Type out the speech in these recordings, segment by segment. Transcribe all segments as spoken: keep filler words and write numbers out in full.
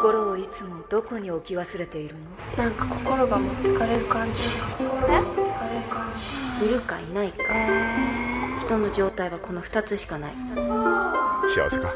心をいつもどこに置き忘れているの？ なんか心が持ってかれる感じ。え？持ってかれる感じ。 いるかいないか。人の状態はこのふたつしかない。 幸せか？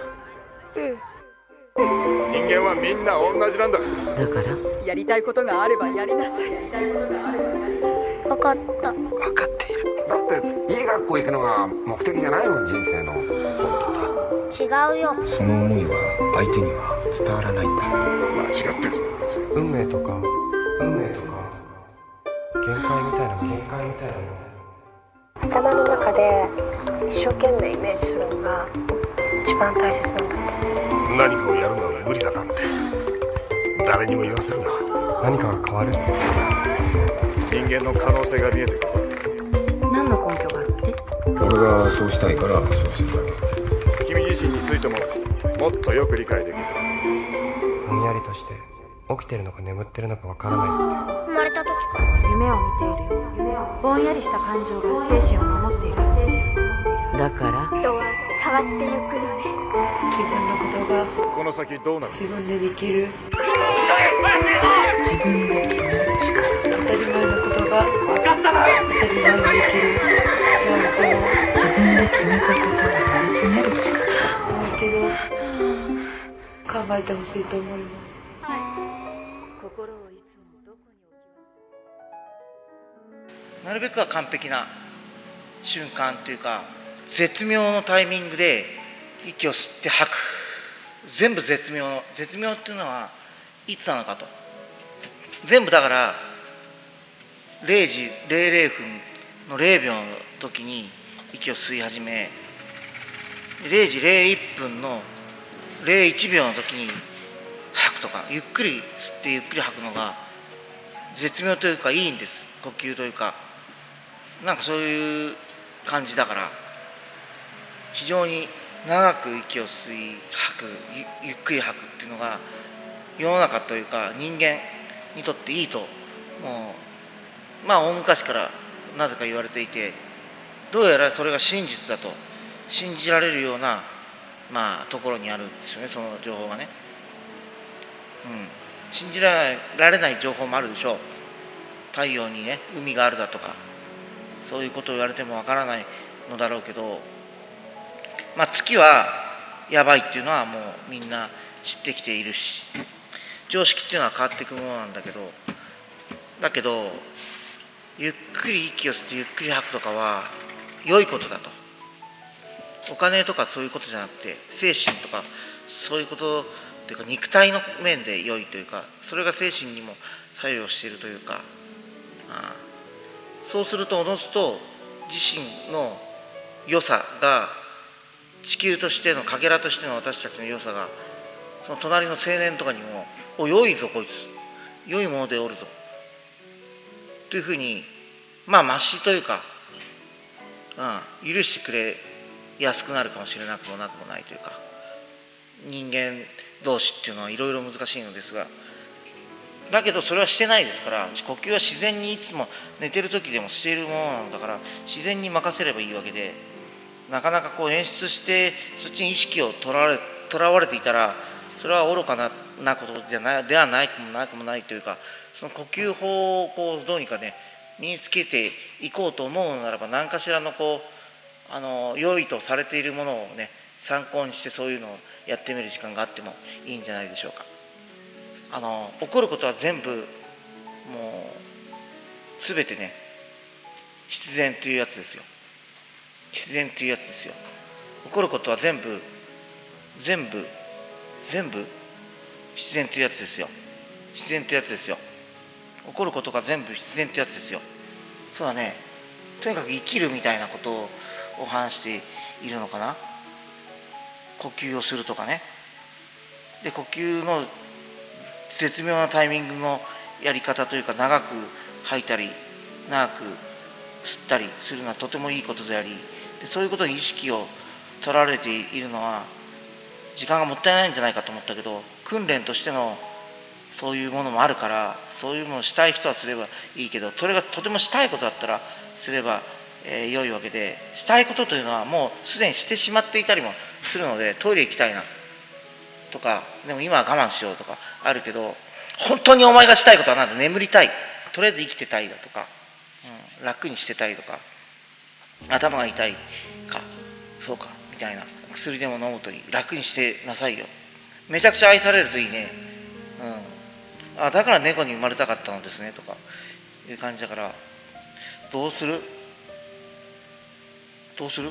人間はみんな同じなんだ。 だからやりたいことがあればやりなさい。やりたいことがあればやりなさい。 分かった。 分かっている。だっていい学校行くのが目的じゃないの、人生の。本当だ。 違うよ。 その思いは相手には伝わらないんだ。 間違ってる。 運命とか運命とか限界みたいな限界みたいなもの。 頭の中で一生懸命イメージするのが一番大切なんだって。 何かをやるのは無理だなんて誰にも言わせるな。 何かが変わる。 人間の可能性が見えてくる。 何の根拠があって？ 俺がそうしたいからそうするだけ。 君自身についてももっとよく理解できる。 ぼんやりとして起きてるのか眠ってるのかわからないって。 生まれた時から夢を見ているよ。夢をぼんやりした感情が精神を守っている。だから人は変わってゆくのね。 自分のことがこの先どうなる？ 自分でできる。自分で決める力。当たり前のことが当たり前にできる幸せを自分で決めたことをやり遂げる力。もう一度考えてほしいと思います。 心をいつもどこに置き忘れているの？ なるべくは完璧な瞬間というか、絶妙のタイミングで息を吸って吐く。全部絶妙の絶妙っていうのはいつなのかと。全部だかられいじれいれいふんのれいびょうの時に息を吸い始め、れいじれいいっぷんのれいいちびょうの時に吐くとか、ゆっくり吸ってゆっくり吐くのが絶妙というかいいんです。呼吸というかなんかそういう感じだから、非常に長く息を吸い吐く ゆ, ゆっくり吐くっていうのが世の中というか人間にとっていいと、もうまあ大昔からなぜか言われていて、どうやらそれが真実だと信じられるようなまあところにあるんですよね、その情報がね。うん、信じられない情報もあるでしょう。太陽にね海があるだとかそういうことを言われてもわからないのだろうけど、まあ月はやばいっていうのはもうみんな知ってきているし、常識っていうのは変わっていくものなんだけど、だけどゆっくり息を吸ってゆっくり吐くとかは良いことだと。お金とかそういうことじゃなくて、精神とかそういうことというか肉体の面で良いというか、それが精神にも作用しているというか、ああそうするとおのずと自身の良さが、地球としてのかけらとしての私たちの良さがその隣の青年とかにも「お良いぞこいつ、良いものでおるぞ」というふうにまあましというか、うん、許してくれやすくなるかもしれなくもなくもないというか、人間同士っていうのはいろいろ難しいのですが、だけどそれはしてないですから、呼吸は自然にいつも寝てる時でもしているものなのだから、自然に任せればいいわけで、なかなかこう演出してそっちに意識をとらわれ、とらわれていたら、それは愚か な, なことじゃないではないくもなくもないというか、その呼吸法をこうどうにかね身につけていこうと思うのならば、何かしらのこうあの良いとされているものをね参考にして、そういうのをやってみる時間があってもいいんじゃないでしょうか。あの起こることは全部もう全てね必然というやつですよ。必然というやつですよ。起こることは全部全部全部必然というやつですよ。必然というやつですよ。起こることが全部必然というやつですよ。そうだね。とにかく生きるみたいなことを話しているのかな。呼吸をするとかね。で呼吸の絶妙なタイミングのやり方というか、長く吐いたり長く吸ったりするのはとてもいいことであり、でそういうことに意識を取られているのは時間がもったいないんじゃないかと思ったけど、訓練としてのそういうものもあるから、そういうものをしたい人はすればいいけど、それがとてもしたいことだったらすれば、えー、良いわけで、したいことというのはもうすでにしてしまっていたりもするので、トイレ行きたいな、 とか、でも今は我慢しようとかあるけど、本当にお前がしたいことは何だ。眠りたい、とりあえず生きてたいだとか、うん、楽にしてたいとか、頭が痛いか、そうかみたいな、薬でも飲むといい、楽にしてなさいよ。めちゃくちゃ愛されるといいね、うん、あだから猫に生まれたかったのですねとかいう感じだから、どうするどうする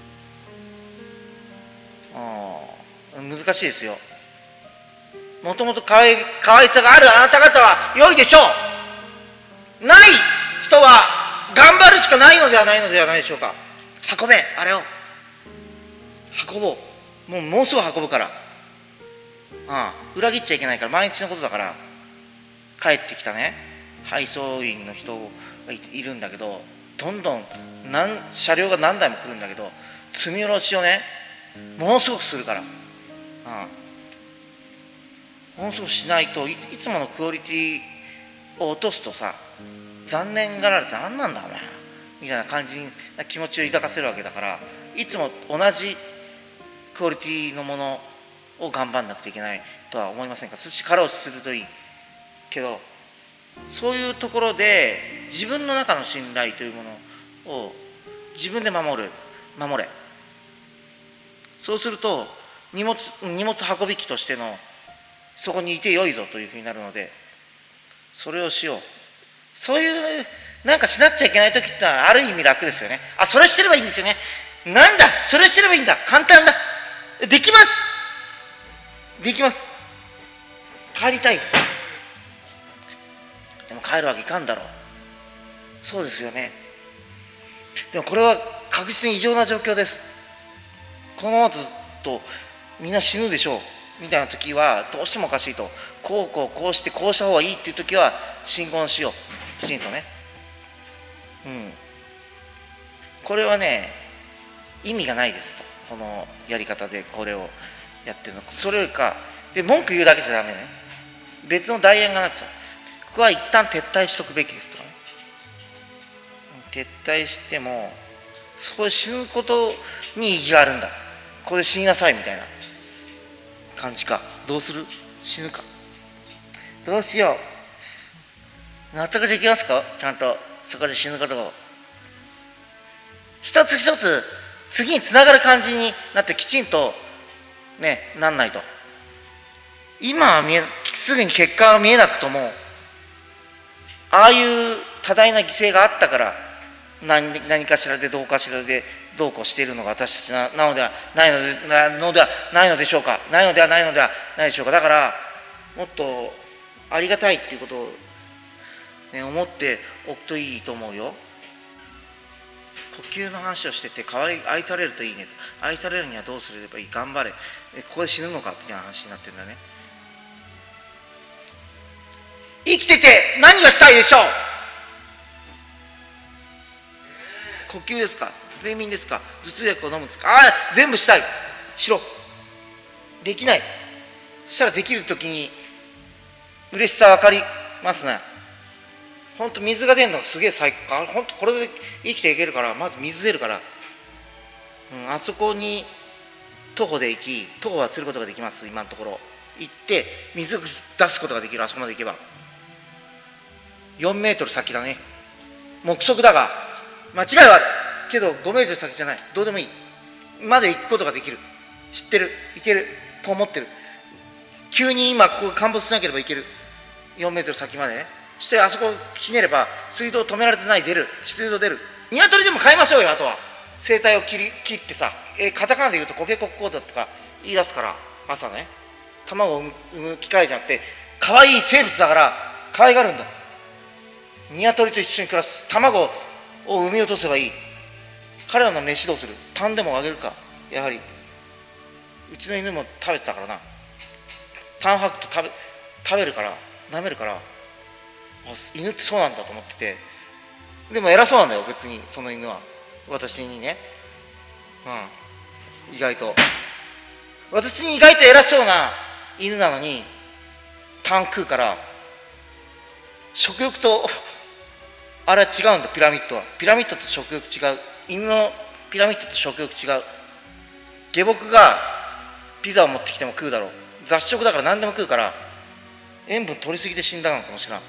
あ難しいですよ。もともとかわいかわいさがあるあなた方は良いでしょう。ない人は頑張るしかないのではないのではないでしょうか。運べ、あれを運ぼう。もうもうすぐ運ぶから、ああ裏切っちゃいけないから。毎日のことだから。帰ってきたね配送員の人が い, いるんだけど、どんどん何車両が何台も来るんだけど、積み下ろしをねものすごくするから、ああものすごくしないと い, いつものクオリティを落とすとさ、残念がられて何なんだお前みたいな感じな気持ちを抱かせるわけだから、いつも同じクオリティのものを頑張んなくちゃいけないとは思いませんか。そして殻をするといいけど、そういうところで自分の中の信頼というものを自分で守る守れ。そうすると荷物荷物運び機としてのそこにいてよいぞというふうになるので、それをしよう。そういうなんかしなっちゃいけない時ってのはある意味楽ですよね。あ、それしてればいいんですよね。なんだそれしてればいいんだ、簡単だ、できますできます。帰りたい、でも帰るわけいかんだろう。そうですよね。でもこれは確実に異常な状況です。このままずっとみんな死ぬでしょうみたいな時はどうしてもおかしいと、こうこうこうしてこうした方がいいっていう時は進言しよう、きちんとね。うんこれはね意味がないですと、このやり方でこれをやってるの。それよりかで文句言うだけじゃダメね。別の代案がなくちゃ、ここは一旦撤退しとくべきですとかね。撤退してもそこで死ぬことに意義があるんだ、ここで死になさいみたいな感じか。どうする？死ぬか、どうしよう。納得できますか？ちゃんとそこで死ぬことを一つ一つ次につながる感じになってきちんとねなんないと。今は見えすぐに結果は見えなくとも、ああいう多大な犠牲があったから 何, 何かしらでどうかしらでどうこうしているのが私たち な, なのではないの で, なのではないのでしょうか。ないのではないのではないでしょうか。だからもっとありがたいっていうことを、ね、思っておくといいと思うよ。呼吸の話をしてて、かわい愛されるといいねと、愛されるにはどうすればいい、頑張れ、ここで死ぬのかみたいな話になってるんだね。生きてて何がしたいでしょう。呼吸ですか、睡眠ですか、頭痛薬を飲むんですか。ああ全部したい、しろ。できない、そしたらできるときに嬉しさ分かりますね。ほんと水が出るのがすげえ最高。あほんとこれで生きていけるから、まず水出るから、うん、あそこに徒歩で行き、徒歩はすることができます。今のところ行って水を出すことができる。あそこまで行けばよんメートル先だね。目測だが間違いはあるけどごメートル先じゃない。どうでもいいまで行くことができる。知ってる、行けると思ってる。急に今ここ陥没しなければ行ける。よんメートル先までね。そしてあそこひねれば水道止められてない、出る、水道出る。鶏でも飼いましょうよ。あとは生態を切り切ってさ、えー、カタカナで言うとコケコッコーだとか言い出すから、朝ね卵を産む機械じゃなくて可愛い生物だから可愛がるんだ。鶏と一緒に暮らす。卵を産み落とせばいい。彼らの飯どうする？タンでもあげるか。やはりうちの犬も食べてたからな。タン吐くと食べ食べるから舐めるから、犬ってそうなんだと思ってて。でも偉そうなんだよ別にその犬は私にね、うん、意外と私に意外と偉そうな犬なのにタン食うから、食欲とあれは違うんだ。ピラミッドはピラミッドと食欲違う。犬のピラミッドと食欲違う。下僕がピザを持ってきても食うだろう。 雑食だから何でも食うから塩分取りすぎて死んだのかもしれん。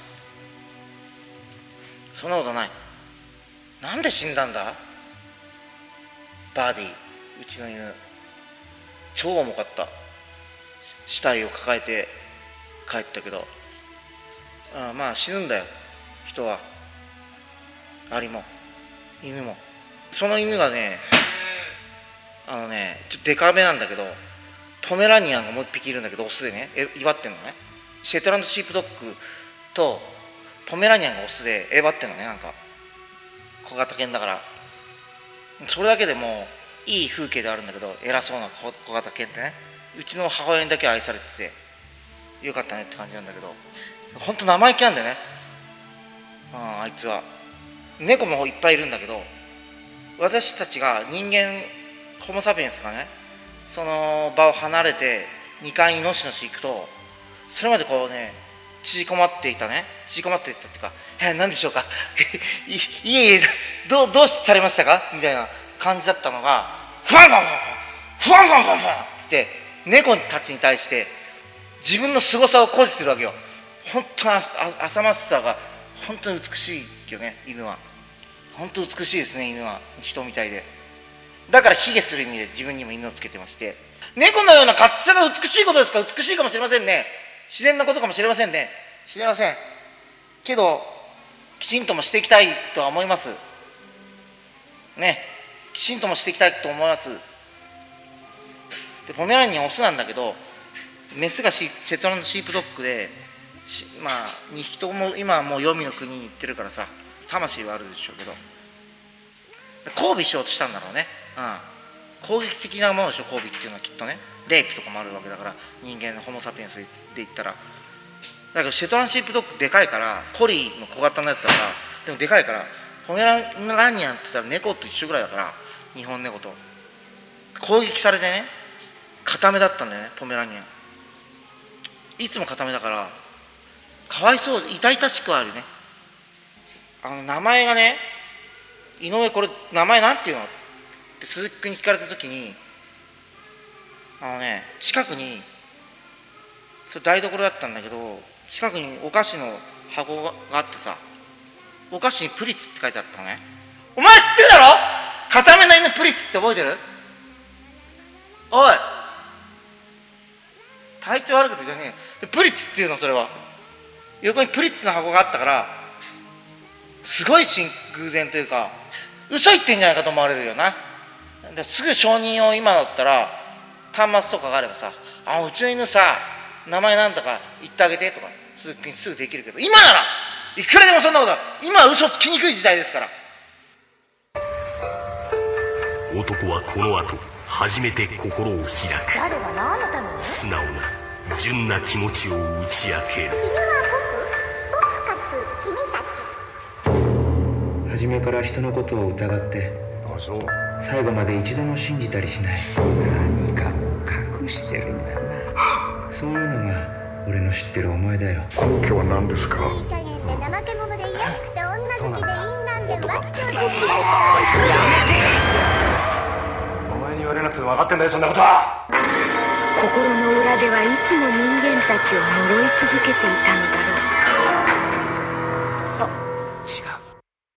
そんなことない。なんで死んだんだバーディー、うちの犬超重かった。死体を抱えて帰ったけど、ああまあ死ぬんだよ人は。アリも犬も。その犬がね、あのねちょっとデカめなんだけど、ポメラニアンがもう一匹いるんだけどオスでね、え祝ってんのね。シェトランドシープドッグとポメラニアンがオスでえばってんのね。なんか小型犬だから、それだけでもいい風景であるんだけど、偉そうな小型犬ってね、うちの母親にだけは愛されててよかったねって感じなんだけど、ほんと生意気なんだよね、うん、あいつは。猫もいっぱいいるんだけど、私たちが人間ホモ・サピエンスがねその場を離れてにかいにのしのし行くと、それまでこうね縮こまっていたね縮こまっていたっていうか、え何でしょうかいいえいえどうどうされましたかみたいな感じだったのが、フワンファンファンフワンファンファンファンって猫たちに対して自分の凄さを誇示するわけよ。本当に浅ましさが本当に美しいよね。犬は本当美しいですね。犬は人みたいで、だから卑下する意味で自分にも犬をつけてまして、猫のような勝手が美しいことですから、美しいかもしれませんね。自然なことかもしれませんね。知れませんけどきちんともしていきたいとは思いますね。きちんともしていきたいと思います。でポメラニアンオスなんだけど、メスがシェトランドシープドッグで、まあにひきとも今はもう黄泉の国に行ってるからさ、魂はあるでしょうけど、交尾しようとしたんだろうね、うん、攻撃的なものでしょ交尾っていうのはきっとね。レイプとかもあるわけだから、人間のホモ・サピエンスで言ったら。だけどシェトランドシープドッグでかいから、コリーの小型のやつだから、でもでかいからポメラニアンって言ったら猫と一緒ぐらいだから、日本猫と攻撃されてね、固めだったんだよねポメラニアン。いつも固めだからかわいそう、痛々しくはあるね。あの名前がね、井上これ名前なんていうのって鈴木君に聞かれた時に、あのね近くにそれ台所だったんだけど、近くにお菓子の箱があってさ、お菓子にプリッツって書いてあったのね。お前知ってるだろ、固めの犬プリッツって覚えてる？おい体調悪くてじゃねえ、プリッツっていうの。それは横にプリッツの箱があったから、すごい偶然というか嘘言ってんじゃないかと思われるよな。ですぐ承認を今だったら端末とかがあればさ、あうちの犬さ名前なんだか言ってあげてとかすぐすぐできるけど、今ならいくらでもそんなことは。今は嘘つきにくい時代ですから。 男はこの後初めて心を開く。 誰が何のために？ 素直な純な気持ちを打ち明ける。 君は僕、僕かつ君たち。 初めから人のことを疑って、 あ、そう。 最後まで一度も信じたりしない。 何かを隠してるんだな。 そういうのが俺の知ってるお前だよ。 根拠は何ですか？ いい加減で怠け者で卑しくて女好きで淫乱で浮気症で。 お前に言われなくても分かってんだよそんなことは。 心の裏ではいつも人間たちを呪い続けていたのだろう。 そう。